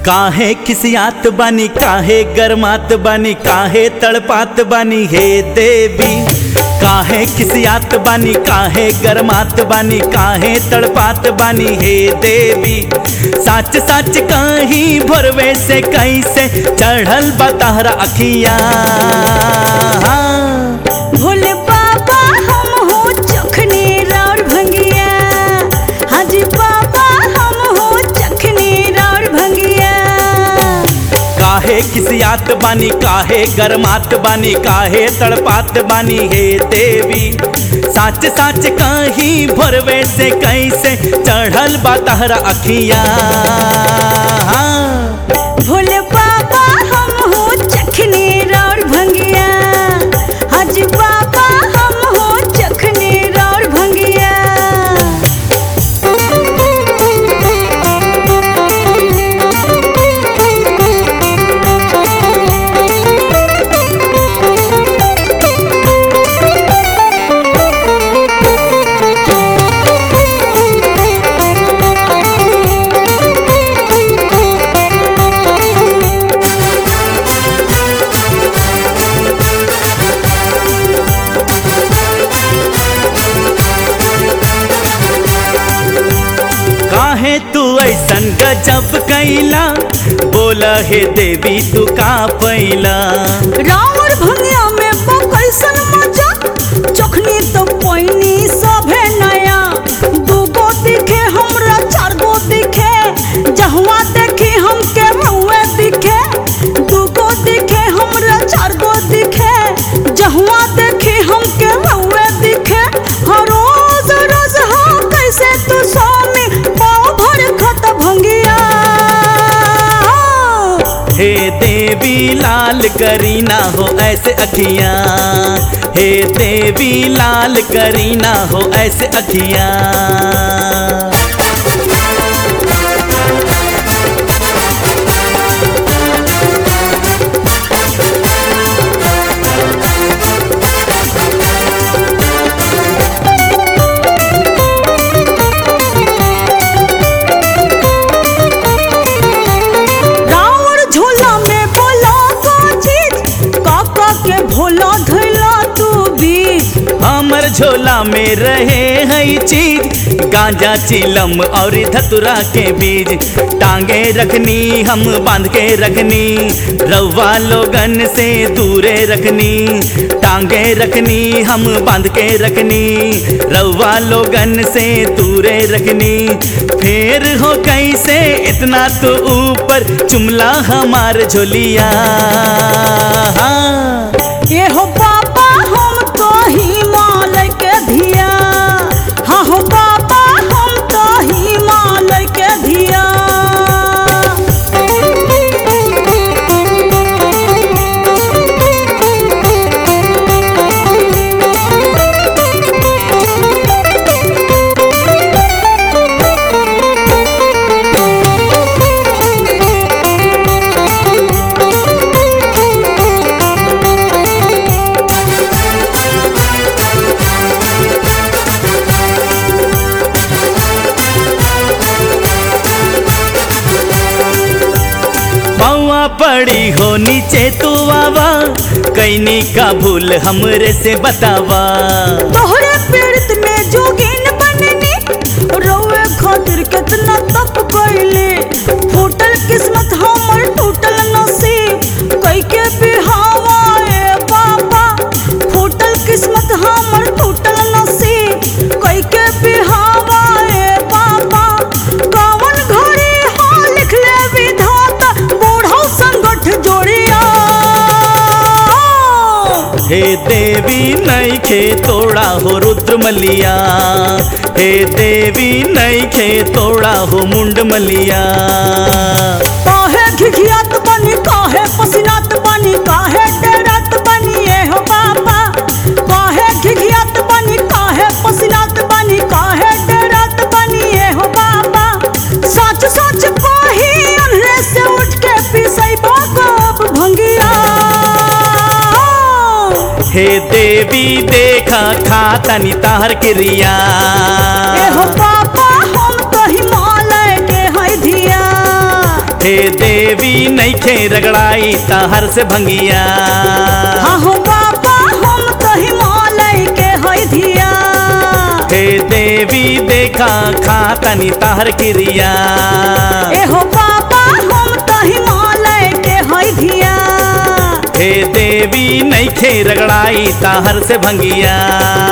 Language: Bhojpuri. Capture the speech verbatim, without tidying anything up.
काहे खिसियात बानी, काहे गरमात बानी, काहे तड़पात बानी हे देवी। काहे खिसियात बानी, काहे गरमात बानी, काहे तड़पात बानी हे देवी। साच साच कहीं भोरवे से कैसे चढ़ल बा तहरा अखिया। भोले बाबा हम हो चखने राउर भंगिया। हाजी बाबा हम हो चखने राउर भंगिया। काहे खिसियात बानी, काहे गरमात बानी, काहे तड़पात बानी हे देवी। साच साच कहीं भोरवे से कैसे चढ़ल बा तहरा अखिया। भोले बाबा हम हो चखने राउर भंगिया। हाजी बाबा हम हो चखने राउर भंगिया। काहे तू ऐसन गजब कैला, बोला हे देवी तू का पैला। राउर भंगिया में बा कैसन मजा, चखनी तो पैनी सभे नया। दूगो दिखे हमरा चारगो दिखे, जहुआ देखी हमके रउए दिखे। दूगो दिखे हमरा चारगो दिखे, जहुआ देखी हमके रउए दिखे। हर रोज रोज हाँ कैसे तू स्वामी पाँव भर खत भंगिया। हे देवी लाल करीना हो ऐसे अखियाँ, हे देवी लाल करीना हो ऐसे अखियाँ। राउर झोला में बोला को चीज, काका के भोला धैला तू भी। हमर झोला में रहे है चीज, गांजा चिलम और धतुरा के बीज। टांगे रखनी हम बांध के रखनी, रवा लोगन से दूरे रखनी। टांगे रखनी हम बांध के रखनी, रवा लोगन से दूरे रखनी। फिर हो कैसे इतना तो ऊपर चुमला हमार झोलिया। ये हो बाबा हम तो ही माल के धिया। हाँ हो बाबा हम तो ही माल के धिया। पौआ पड़ी हो नीचे तू आवा, कैनी का भूल हमरे से बतावा। तोहरे पीड़ित में जोगिन बननी, रोवे खातिर कितना तप गईले। फूटल किस्मत हमर टूटल नसीब, कई के बिहावा ए बाबा। फूटल किस्मत हमर टूटल नसीब, कई के बिहावा ए बाबा। कौन घड़ी हाँ लिख ले विधाता, बूढ़ो संगठ जोड़िया। हे देवी नैखे तोड़ा हो रुद्रमलिया, हे देवी नैखे तोड़ा हो मुंडमलिया। काहे घिघियात बनी, काहे पसीनात बनी, काहे डरात बनी ये हो बाबा। काहे घिघियात बनी, काहे पसीनात बनी, काहे डरात बनी ये हो बाबा। सच सच कही अंधेरे से उठ के पिसई बागब भंगिया। हे देवी देखा खातनी ताहर क्रिया। ए हो बाबा हम तो हिमालय के है धिया। हे देवी नैखे रगड़ाई तहर से भंगिया। हाँ हो बाबा हम तो हिमालय के है धिया। हे देवी देखा खा तनी तहर क्रिया। ए हो बाबा हम तो हिमालय के है धिया। हे देवी नैखे रगड़ाई तहर से भंगिया।